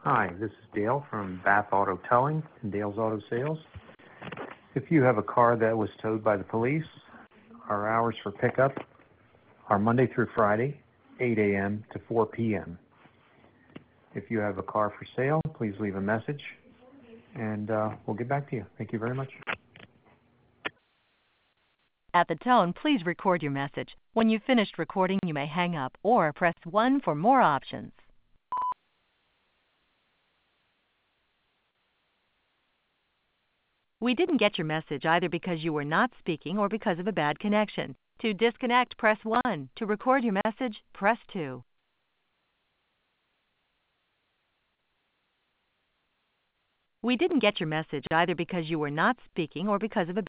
Hi, this is Dale from Bath Auto Towing and Dale's Auto Sales. If you have a car that was towed by the police, our hours for pickup are Monday through Friday, 8 a.m. to 4 p.m. If you have a car for sale, please leave a message, and we'll get back to you. Thank you very much. At the tone, please record your message. When you've finished recording, you may hang up or press 1 for more options. We didn't get your message either because you were not speaking or because of a bad connection. To disconnect, press 1. To record your message, press 2. We didn't get your message either because you were not speaking or because of a